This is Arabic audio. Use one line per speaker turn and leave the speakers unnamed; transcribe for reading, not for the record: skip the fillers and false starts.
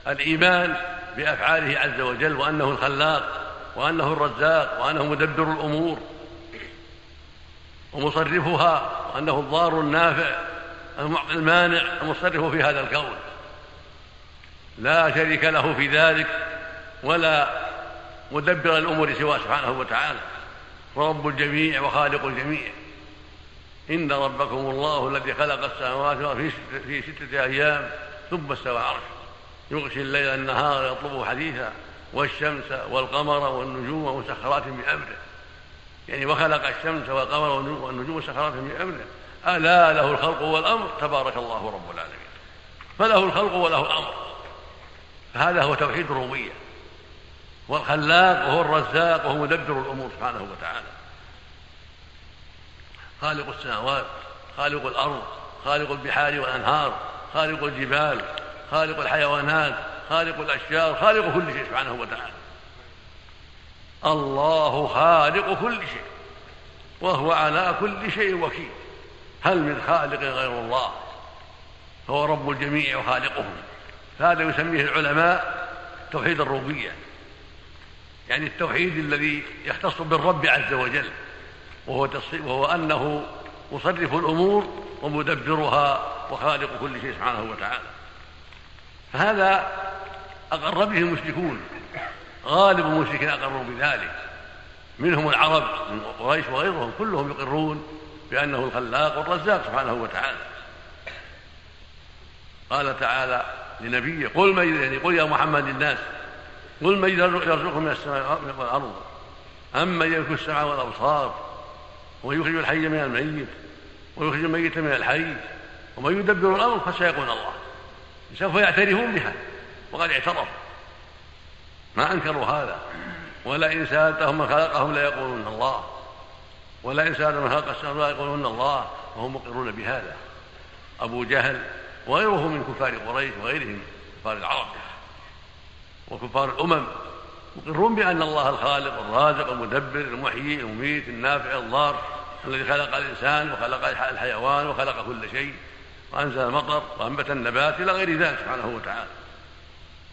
الإيمان بأفعاله عز وجل، وأنه الخلاق وأنه الرزاق وأنه مدبر الأمور ومصرفها، وأنه الضار النافع المانع المصرف في هذا الكون، لا شريك له في ذلك ولا مدبر الأمور سواه سبحانه وتعالى، رب الجميع وخالق الجميع. إن ربكم الله الذي خلق السماوات في 6 أيام ثم استوى على العرش يغشي الليل النهار يطلبه حديثا والشمس والقمر والنجوم مسخرات بأمره، يعني وخلق الشمس والقمر والنجوم مسخرات بأمره، ألا له الخلق والأمر تبارك الله رب العالمين. فله الخلق وله الأمر، فهذا هو توحيد الربوبية، والخلاق وهو الرزاق وهو مدبر الأمور سبحانه وتعالى، خالق السماوات، خالق الأرض، خالق البحار والأنهار، خالق الجبال، خالق الحيوانات، خالق الأشجار، خالق كل شيء سبحانه وتعالى. الله خالق كل شيء وهو على كل شيء وكيل، هل من خالق غير الله؟ هو رب الجميع وخالقهم. هذا يسميه العلماء توحيد الربوبية، يعني التوحيد الذي يختص بالرب عز وجل، وهو أنه مصرف الأمور ومدبرها وخالق كل شيء سبحانه وتعالى. فهذا أقر به المشركون، غالب المشركين أقروا بذلك، منهم العرب من قريش وغيرهم كلهم يقرون بأنه الخلاق والرزاق سبحانه وتعالى. قال تعالى لنبيه قل يا محمد للناس قل من يرزقكم من السماء والأرض أمن يملك السمع والأبصار ويخرج الحي من الميت ويخرج الميت من الحي ومن يدبر الأمر فسيقولون الله. سوف يعترفون بها وقد اعترفوا، ما أنكروا هذا. ولئن سألتهم من خلقهم ليقولون الله، ولئن سألتهم من خلق السماوات ليقولون الله، وهم مقرون بهذا. أبو جهل وغيره من كفار قريش وغيرهم كفار العرب وكفار الأمم مقرون بأن الله الخالق الرازق المدبر المحيي المميت النافع الضار، الذي خلق الإنسان وخلق الحيوان وخلق كل شيء وأنزل المطر وأنبت النبات إلى غير ذلك سبحانه وتعالى.